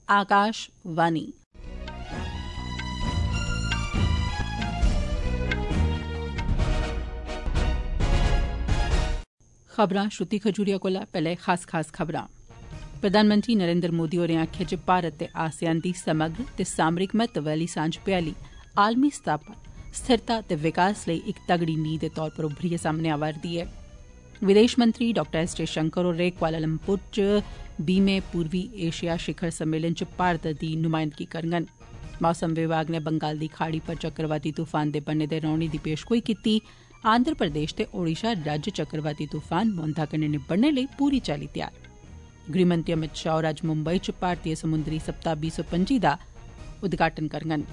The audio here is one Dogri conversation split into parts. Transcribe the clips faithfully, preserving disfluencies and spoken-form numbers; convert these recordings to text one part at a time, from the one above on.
आकाशवाणी। खबरां श्रुति खजूरिया कोला पैह्ले खास खास खबरां। प्रधानमंत्री नरेंद्र मोदी होरें आखेआ जे भारत ते आसियान दी समग्र ते सामरिक महत्व आह्ली सांझ भ्याली आलमी सतह पर स्थिरता ते विकास लेई इक तगड़ी नींह दे तौर पर उभरियै सामने आवा'रदी ऐ। विदेश मंत्री डाक्टर एस जयशंकर होर कुआलालंपुर च बीह्में पूर्वी एशिया शिखर सम्मेलन च भारत दी नुमायंदगी करङन। मौसम विभाग नै बंगाल दी खाड़ी पर चक्रवाती तूफान दे बने दे रौहने दी पेशगोई कीती। आंध्र प्रदेश ते ओडिशा राज्य चक्रवाती तूफान मोंथा कन्नै निब्बड़ने लेई पूरी चाल्ली त्यार। गृहमंत्री अमित शाह होर अज्ज मुंबई च भारतीय समुद्री सप्ताह बीह् सौ पंजी दा उद्घाटन करङन।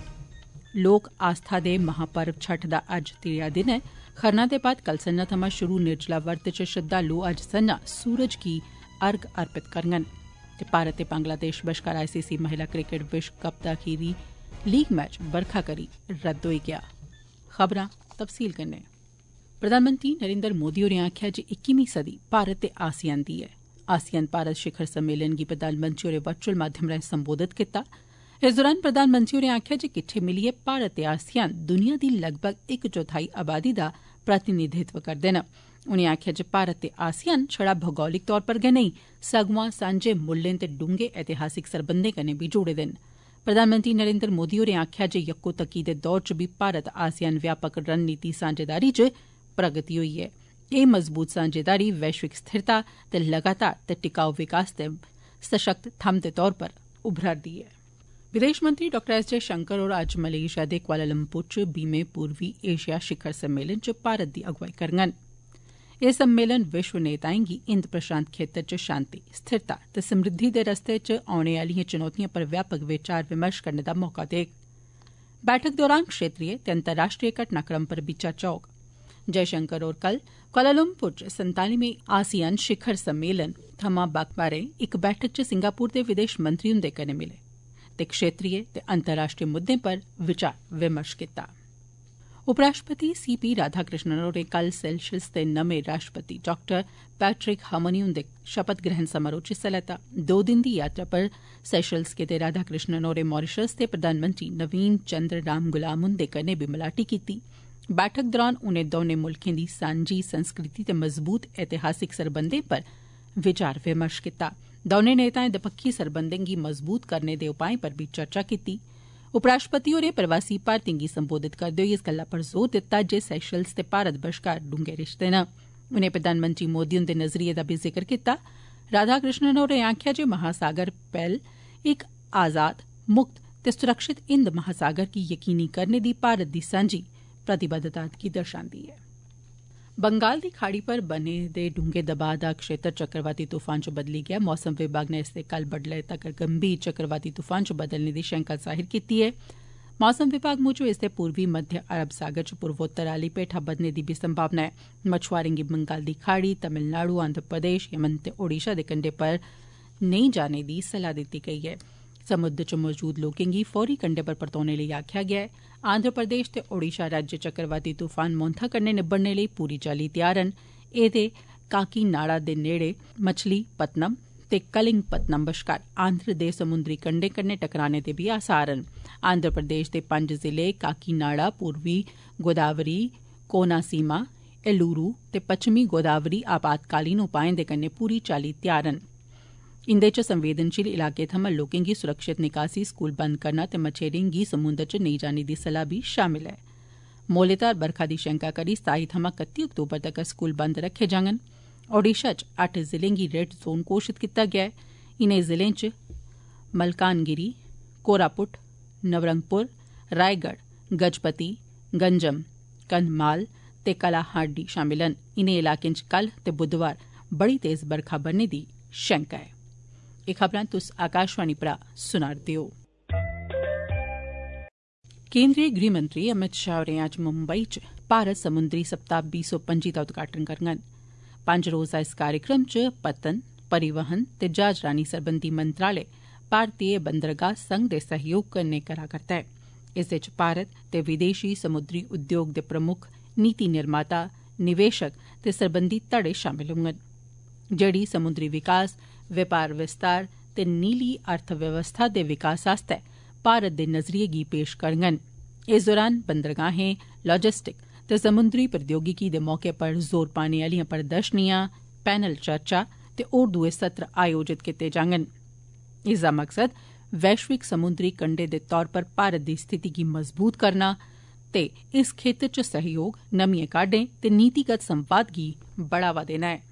लोक आस्था दे महापर्व छठ दा अज्ज त्रीया दिन ऐ। खरना दे बाद कल संझा थमां शुरू निर्जला वर्त च श्रद्धालु अज्ज संझा सूरज गी अर्घ अर्पित करङन। ते भारत ते बांग्लादेश बश्कार आईसीसी महिला क्रिकेट विश्व कप दा खीरी लीग मैच बरखा करी रद्द होई गेआ। खबरां तफसील कन्नै। प्रधानमंत्री नरेंद्र मोदी होरें आखेआ जे इक्कीवीं सदी भारत ते आसियान दी ऐ। आसियान भारत शिखर सम्मेलन गी प्रधानमंत्री होरें वर्चुअल माध्यम राएं संबोधित कीता। इस दौरान प्रधानमंत्री होरें आखेआ जे किट्ठे मिलियै भारत ते आसियान दुनिया दी लगभग इक चौथाई आबादी दा प्रतिनिधित्व करदे न। उनें आखेआ जे भारत ते आसियान छड़ा भौगोलिक तौर पर गै नेईं सगुआं सांझे मुल्लें ते डूंगे ऐतिहासिक सरबंधें कन्नै बी जुड़े दे न। प्रधानमंत्री नरेंद्र मोदी होरें आखेआ जे यक्कोतक्की दे दौर च बी भारत आसियान व्यापक रणनीति सांझेदारी च प्रगति होई ऐ। एह् मजबूत सांझेदारी वैश्विक स्थिरता ते लगातार ते टिकाऊ विकास दे सशक्त थम्म दे तौर पर उभरा'रदी ऐ। विदेश मंत्री डाक्टर एस जयशंकर होर अज्ज मलेशिया दे कुआलालंपुर च बीह्में पूर्वी एशिया शिखर सम्मेलन च भारत दी अगुवाई करङन। एह् सम्मेलन विश्व नेताएं गी हिंद प्रशांत खेतर च शांति, स्थिरता ते समृद्धि दे रस्ते च औने आह्लिएं चुनौतिएं पर व्यापक विचार विमर्श करने दा मौका देग। बैठक दौरान क्षेत्रीय ते अंतर्राष्ट्रीय घटनाक्रम पर बी चर्चा होग। जयशंकर होर कल कुआलालंपुर च संतालीमें आसियान शिखर सम्मेलन थमां बक्ख बारे इक बैठक च सिंगापुर दे विदेश मंत्री हुंदे कन्नै मिले ते क्षेत्रीय ते अंतर्राष्ट्रीय मुद्दें पर विचार विमर्श कीता। उपराष्ट्रपति सी पी राधाकृष्णन होरें कल सेशल्स दे नमें राष्ट्रपति डाक्टर पैट्रिक हर्मनी हुंदे शपथ ग्रहण समारोह च हिस्सा लैता। दो दिन दी यात्रा पर सेशल्स गेदे राधाकृष्णन होरें मॉरिशस दे प्रधानमंत्री नवीन चंद्र राम गुलाम हुंदे कन्नै बी मलाटी कीती। बैठक दौरान उनें दौनें मुल्खें दी सांझी संस्कृति ते मजबूत ऐतिहासिक सरबंधें पर विचार विमर्श कीता। दौनें नेताएं दपक्खी सरबंधें गी मजबूत करने दे उपाएं पर बी चर्चा कीती। उपराष्ट्रपति होरें प्रवासी भारतीयें गी संबोधित करदे होई इस गल्ला पर जोर दित्ता जे सेशल्स ते भारत बश्कार डूंगे रिश्ते न। उनें प्रधानमंत्री मोदी हुंदे नजरिये दा बी जिक्र कीता। राधाकृष्णन होरें आखेआ जे महासागर पैह्ल इक आजाद, मुक्त ते सुरक्षित हिंद महासागर गी यकीनी करने दी भारत दी सांझी प्रतिबद्धता गी दर्शांदी ऐ। बंगाल दी खाड़ी पर बने दे डूंगे दबाऽ दा क्षेत्र चक्रवाती तूफान च बदली गेआ। मौसम विभाग नै इसदे कल बड्डलै तक्कर गंभीर चक्रवाती तूफान च बदलने दी शैंका जाहिर कीती ऐ। मौसम विभाग मूजब इसदे पूर्वी मध्य अरब सागर च पूर्वोत्तर आली पेठा बधने दी बी संभावना ऐ। मछुआरें गी बंगाल दी खाड़ी, तमिलनाडु, आंध्र प्रदेश, यमन ते ओडिशा दे कंढे पर नेईं जाने दी सलाह दित्ती गेई ऐ। समुद्र च मौजूद लोकें गी फौरी कंढे पर परतोने लेई आखेआ गेआ ऐ। आंध्र प्रदेश ते ओडिशा राज्य चक्रवाती तूफान मोंथा कन्नै निब्बड़ने लेई पूरी चाल्ली त्यार न। एह्दे काकीनाडा दे नेड़े मछलीपत्तनम ते कलिंगपत्तनम बश्कार आंध्र दे समुंदरी कंढे कन्नै टकराने दे बी आसार न। आंध्र प्रदेश दे पंज जिले काकीनाडा, पूर्वी गोदावरी, कोनासीमा, एलूरू ते पच्छमी गोदावरी आपातकालीन उपाएं दे कन्नै पूरी चाल्ली त्यार न। इंदे च संवेदनशील इलाकें थमां लोकें गी सुरक्षित निकासी, स्कूल बंद करना ते मछेरें गी समुंदर च नेईं जाने दी सलाह बी शामिल ऐ। मोलेधार बरखा दी शैंका करी सताई थमां कत्ती अक्तूबर तक्कर स्कूल बंद रक्खे जाङन। ओडिशा च अट्ठ जिलें गी रेड जोन घोषित कीता गेआ ऐ। इनें जिलें च मलकानगिरी, कोरापुट, नवरंगपुर, रायगढ़, गजपति, गंजम, कंधमाल ते कालाहांडी शामिल न। इनें इलाकें च कल ते बुधवार बड़ी तेज बरखा बरने दी शैंका ऐ। एह् खबरां तुस आकाशवाणी परा सुना'रदे ओ। केंद्रीय गृहमंत्री अमित शाह होरें अज्ज मुंबई च भारत समुद्री सप्ताह बीह् सौ पंजी दा उद्घाटन करङन। पंज रोज़ा इस कार्यक्रम च पत्तन, परिवहन ते जहाजरानी सरबंधी मंत्रालय भारतीय बंदरगाह संघ दे सहयोग कन्नै करा करदा ऐ। इसदे च भारत ते विदेशी समुद्री उद्योग दे प्रमुख, नीति निर्माता, निवेशक ते सरबंधी धड़े शामिल होङन, जेह्ड़ी समुद्री विकास, व्यापार विस्तार ते नीली अर्थव्यवस्था दे विकास आस्तै भारत दे नजरिये गी पेश करङन। इस दौरान बंदरगाहें, लॉजिस्टिक ते समुद्री प्रौद्योगिकी दे मौके पर जोर पाने आलियां प्रदर्शनियां, पैनल चर्चा ते होर दुए सत्र आयोजित कीते जाङन। इसदा मकसद वैश्विक समुद्री कंडे दे तौर पर भारत दी स्थिति गी मजबूत करना ते इस खेतर च सहयोग, नमियें काह्डें ते नीतिगत संवाद गी बढ़ावा देना ऐ।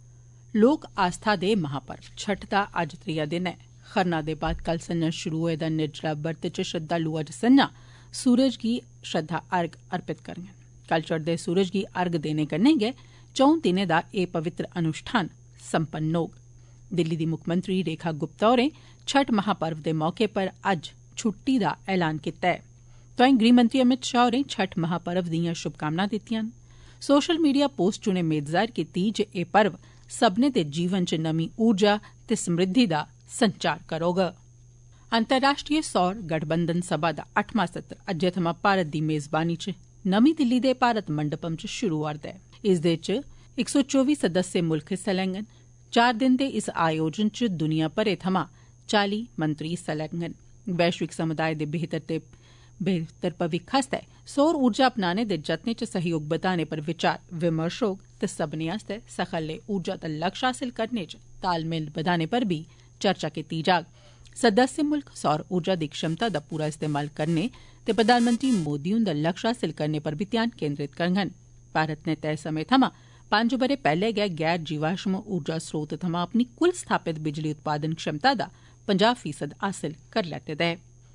लोक आस्था दे महापर्व छठ दा अज्ज त्रीया दिन ऐ। खरना दे बाद कल संझा शुरू होए दा निर्जला व्रत च श्रद्धालु अज्ज संझा सूरज गी श्रद्धा अर्घ अर्पित करङन। कल चढ़दे सूरज गी अर्घ देने कन्नै गै चौं दिनें दा एह् पवित्र अनुष्ठान संपन्न होग। दिल्ली दी मुक्खमंत्री रेखा गुप्ता होरें छठ महापर्व दे मौके पर अज्ज छुट्टी दा ऐलान कीता ऐ। तोआईं गृहमंत्री अमित शाह होरें छठ महापर्व दियां शुभकामनां दित्तियां न। सोशल मीडिया पोस्ट च उनें मेद जाहिर कीती जे एह् पर्व सब्बनें दे जीवन च नमीं ऊर्जा ते समृद्धि दा संचार करोग। अंतर्राष्ट्रीय सौर गठबंधन सभा दा अठमां सत्र अज्जै थमां भारत दी मेजबानी च नमीं दिल्ली दे भारत मंडपम च शुरू होआ'रदा ऐ। इसदे च इक सौ चौबी सदस्य मुल्ख हिस्सा लैङन। चार दिन दे इस आयोजन च दुनिया भरै थमां चाली मंत्री हिस्सा लैङन। वैश्विक समुदाय दे बेहतर ते बेहतर भविक्ख आस्तै सौर ऊर्जा अपनाने दे जतनें च सहयोग बधाने पर विचार विमर्श होग ते सब्बनें आस्तै सखल्ले ऊर्जा दा लक्ष्य हासिल करने च तालमेल बधाने पर बी चर्चा कीती जाग। सदस्य मुल्ख सौर ऊर्जा दी क्षमता दा पूरा इस्तेमाल करने ते प्रधानमंत्री मोदी हुंदा लक्ष्य हासिल करने पर बी ध्यान केन्द्रित करङन। भारत नै तय समें थमां पंज ब'रे पैह्ले गै गैर जीवाश्म ऊर्जा स्रोत थमां अपनी कुल स्थापित बिजली उत्पादन क्षमता दा पंजाह् फीसद हासिल करी लैते दा ऐ।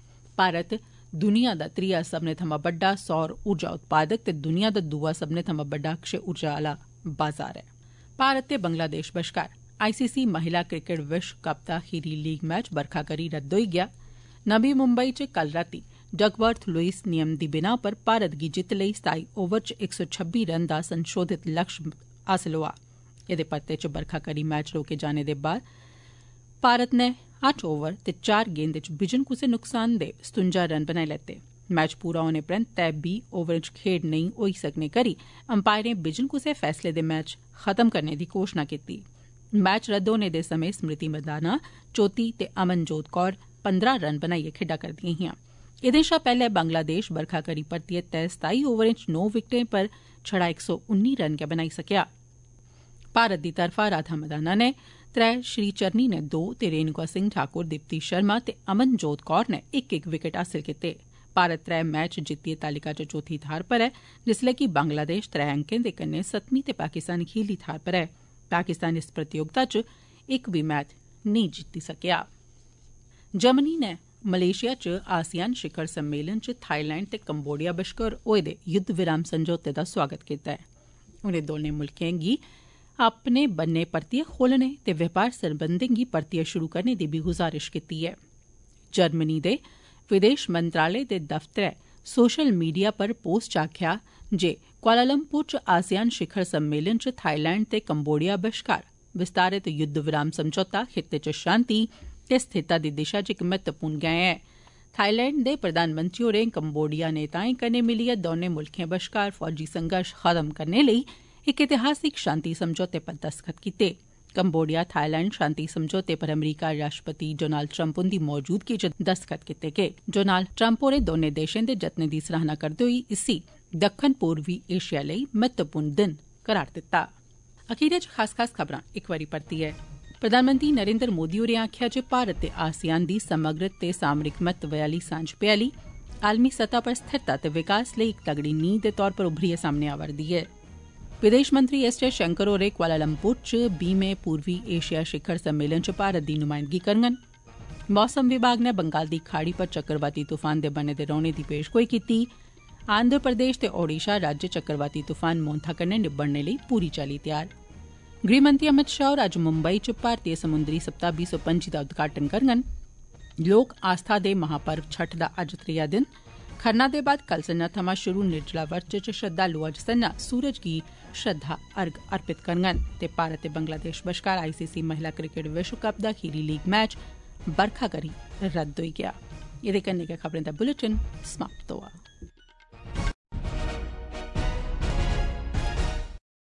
भारत दुनिया दा त्रीया सब्बनें थमां बड्डा सौर ऊर्जा उत्पादक ते दुनिया दा दूआ सब्बनें थमां बड्डा अक्षय ऊर्जा आला बाजार ऐ। भारत ते बंगलादेश बश्कार आईसीसी महिला क्रिकेट विश्व कप दा खीरी लीग मैच बरखा करी रद्द होई गेआ। नमीं मुंबई च कल रातीं डकवर्थ लुईस नियम दी बिनाह पर भारत गी जित्त लेई सताई ओवर च इक सौ छब्बी रन दा संशोधित लक्ष्य हासिल होआ। एह्दे परते च बरखा करी मैच रोके जाने दे बाद भारत नै अट्ठ ओवर ते चार गेंद च बिजन कुसै नुकसान दे सतुंजा रन बनाई लैते। मैच पूरा होने परैंत तय बीह् ओवर च खेड नेईं होई सकने करी अंपायरें बिजन कुसै फैसले दे मैच खत्म करने दी घोषणा कीती। मैच रद्द होने दे समें स्मृति मंदाना चौत्ती ते अमनजोत कौर पंद्रह रन बनाइयै खेड्डा करदियां हियां। एह्दे शा पैह्ले बंगलादेश बरखा करी परतियै तय सताई ओवरें च नौ विकेटें पर छड़ा इक सौ उन्नी रन गै बनाई सकेआ। भारत दी तरफा राधा मदाना नै त्रै, श्री चरनी नै दो ते रेणुका सिंह ठाकुर, दीप्ति शर्मा ते अमनजोत कौर नै इक इक विकेट हासिल कीते। भारत त्रै मैच जित्तियै तालिका च चौथी थाह्र पर ऐ, जिसलै कि बंगलादेश त्रै अंकें दे कन्नै सतमीं ते पाकिस्तान खीरली थाह्र पर ऐ। पाकिस्तान इस प्रतियोगिता च इक बी मैच नेईं जित्ती सकेआ। जर्मनी नै मलेशिया च आसियान शिखर सम्मेलन च थाईलैंड ते कम्बोडिया बश्कार होए दे युद्ध विराम समझौते दा स्वागत कीता ऐ। उनें दौनें मुल्खें गी अपने बन्ने परतियै खोलने ते व्यापार सरबंधें गी परतियै शुरू करने दी बी गुजारिश कीती ऐ। जर्मनी दे विदेश मंत्रालय दे दफ्तरै सोशल मीडिया पर पोस्ट च आखेआ जे कुआलालंपुर च आसियान शिखर सम्मेलन च थाईलैंड ते कम्बोडिया बश्कार विस्तारित युद्ध विराम समझौता खित्ते च शांति ते स्थिरता दी दिशा च इक महत्वपूर्ण गैं ऐ। थाईलैंड दे प्रधानमंत्री होरें कम्बोडिया नेताएं कन्नै मिलियै दौनें मुल्खें बश्कार फौजी संघर्ष खत्म करने लेई इक ऐतिहासिक शांति समझौते पर दस्तखत कीते। कम्बोडिया थाईलैंड शांति समझौते पर अमरीका राष्ट्रपति डोनाल्ड ट्रंप हुंदी मौजूदगी च दस्तखत कीते गे। डोनाल्ड ट्रंप होरें दौनें देशें दे जतनें दी सराहना करदे होई इसी दक्खन पूर्वी एशिया लेई महत्वपूर्ण दिन करार दित्ता। अखीरै च खास खास खबरां इक बारी परतियै। प्रधानमंत्री नरेंद्र मोदी होरें आखेआ जे भारत ते आसियान दी समग्र ते सामरिक महत्व आली सांझ भ्याली आलमी सतह पर स्थिरता ते विकास लेई इक तगड़ी नींह दे तौर पर उभरियै सामने आवा'रदी ऐ। विदेश मंत्री एस जयशंकर होरें कुआलालंपुर च बीहवें पूर्वी एशिया शिखर सम्मेलन च भारत दी नुमाइंदगी करङन। मौसम विभाग नै बंगाल दी खाड़ी पर चक्रवाती तूफान दे बने दे रौहने दी पेशगोई कीती। आंध्र प्रदेश ते ओडिशा राज्य चक्रवाती तूफान मोन्था कन्नै निब्बड़ने लेई पूरी चाल्ली त्यार। गृहमंत्री अमित शाह होर अज्ज मुंबई च भारतीय समुद्री सप्ताह बीह् सौ पंजी दा उद्घाटन करङन। लोक आस्था दे महापर्व छठ दा अज्ज त्रीया दिन। खरना दे बाद कल संझा थमां शुरू निर्जला वर्त च श्रद्धालु अज्ज संझा सूरज गी श्रद्धा अर्घ अर्पित करङन ते भारत ते बंगलादेश बश्कार आईसीसी महिला क्रिकेट विश्व कप दा खीरी लीग मैच बरखा करी रद्द होई गेआ। एह्दे कन्नै गै खबरें दा बुलेटिन समाप्त होआ।